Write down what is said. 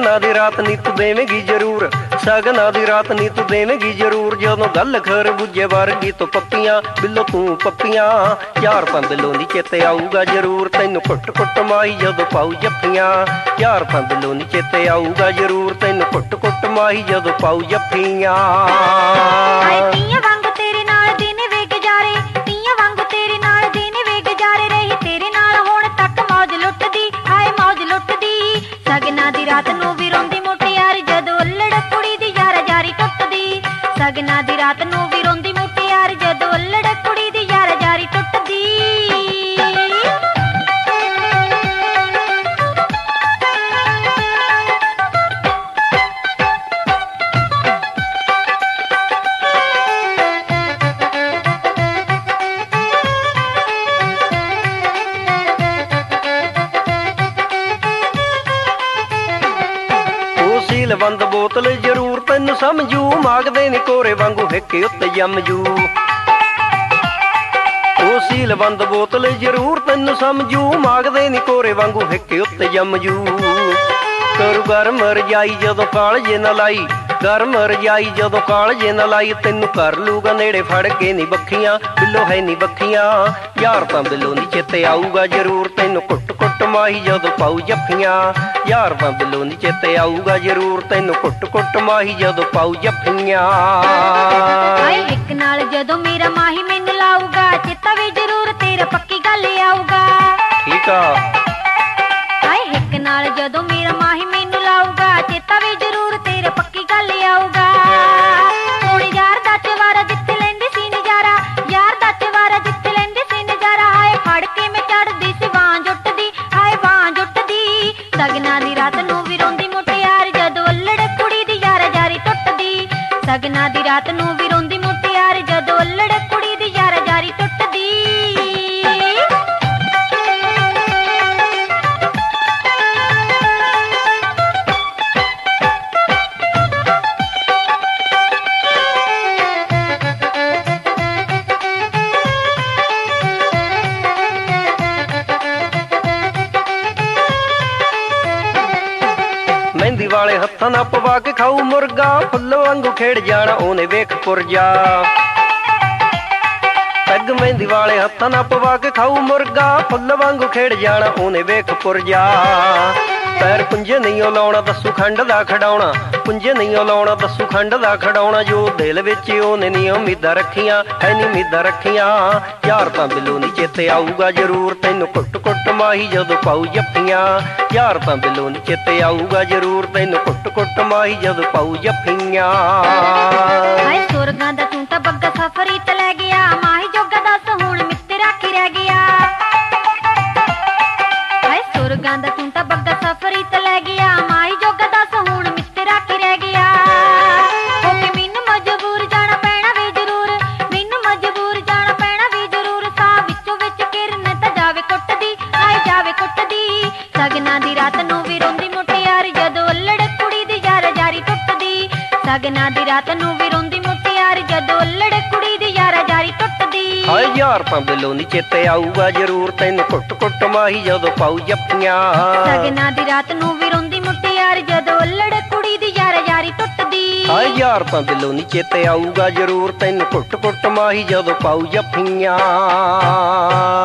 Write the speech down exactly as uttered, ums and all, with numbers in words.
सगना दी रात नी तू देवेगी जरूर, सगना दी रात नी तू देवेगी जरूर। जदों गल खरबूजे वर्गी तो पप्पियां बिल्लो तू पप्पियां, यार तां बिल्लो नी चेते आऊगा जरूर तैनू कुट कुट माही जदों पाऊ जफ्फियां। यार तां बिल्लो नी चेते आऊगा जरूर तैनू कुट कुट माही जदों पाऊ जफ्फियां। सगना दी रात नूं वी रोंदी मुटियार जदों अल्लड़ कुड़ी दी यारा जारी टुटदी, सगना दी रात नूं वी रोंदी मुटियार जदों अल्लड़ कुड़ी दी यारा जारी टुटदी। सील बंद बोतल जरूर तैनू समझू, मागदे नी कोरे वांगू हिक उत्ते जमजू। ओ सील बंद बोतल जरूर तैनू समझू, मागदे नी कोरे वांगू हिक उत्ते जमजू। करू गरम रजाई जदों कालजे न लाई, गरम रजाई जदों कालजे न लाई। तैनू कर लूगा नेड़े फड़ के नी बखियां बिल्लो है नी बखियां। यार तां बिल्लो नी चेते आऊगा जरूर तैनू कुट कुट माही जदों पाऊ जफ्फियां। यार तां बिल्लो नी चेते आऊगा जरूर तैनू कुट कुट माही जदों पाऊ जफ्फियां। हाय हिक नाल जदों मेरा माही मैनू लाऊगा, चेता वी जरूर तेरा पक्की गल आऊगा। ठीक आ। हाय हिक नाल जदों मेरा माही मैनू लाऊगा, चेता वी जरूर तेरा पक्की गल आऊगा। हुण यार दा चवारा जिथे लैंदी सी नजारा, यार दा चवारा जिथे लैंदी सी नजारा। हाय फड़ के मैं चढ़दी सी बांह जुटदी, हाय बांह जुटदी। सगना दी रात नूं वी रोंदी मुटियार जदों अल्लड़ कुड़ी दी यारा जारी टुटदी, सगना दी रात नूं वी रोंदी मुटियार जदों अल्लड़ कुड़ी दी यारा जारी टुटदी। मेहंदी वाले हत्थां नाल पवा के खाऊ मुर्गा, फुੱਲ वांगू खेड़ जाना ओने वेख पुरजा। पैग मेहंदी वाले हत्थां नाल पवा के खाऊ मुर्गा, फुੱਲ वांगू खेड़ जाना ओने वेख पुरजा। पैर पुंजे नहीं लाउणा दस्सू खंड दा खड़ाउणा, पुंजे नहीं लाउणा दस्सू खंड दा खड़ाउणा। जो दिल विच ओने नी उम्मीदां रखियां है नी उम्मीदां रखियां। यार तां बिल्लो नी चेते आऊगा जरूर तैनू कुट कुट माही जदों पाऊ जफ्फियां। यार तां बिल्लो नी चेते आऊगा जरूर तैनू कुट कुट माही जदों पाऊ जफ्फियां। हाय सुरगां दा तूं तां बग्गा सफरी ते लै गया, माही जोगा दस हुण मित्तरा की रह गया। हाय सुरगां दा तूं तां बग्गा सफरी ते लै गया, माही जोगा दस हुण मित्तरा की रह गया। हो के मैनू मजबूर जाना पैना वी जरूर, मैनू मजबूर जाना पैना वी जरूर। साह विचों विच किरन तां जावे कुटदी, हाय जावे कुटदी। सगना दी रात नूं वी रोंदी मुटियार जदों अल्लड़ कुड़ी दी यारा जारी टुटदी, सगना दी रात नूं वी रोंदी मुटियार जदों अल्लड़ कुड़ी दी यारा जारी टुटदी। हाय यार तां बिल्लो नी चेते आऊगा जरूर तैनू कुट कुट माही जदों पाऊ जफ्फियां। सगना दी रात नूं वी रोंदी मुटियार जदों अल्लड़ कुड़ी दी यारा जारी टुटदी। हाय यार तां बिल्लो नी चेते आऊगा जरूर तैनू कुट कुट माही जदों पाऊ जफ्फियां।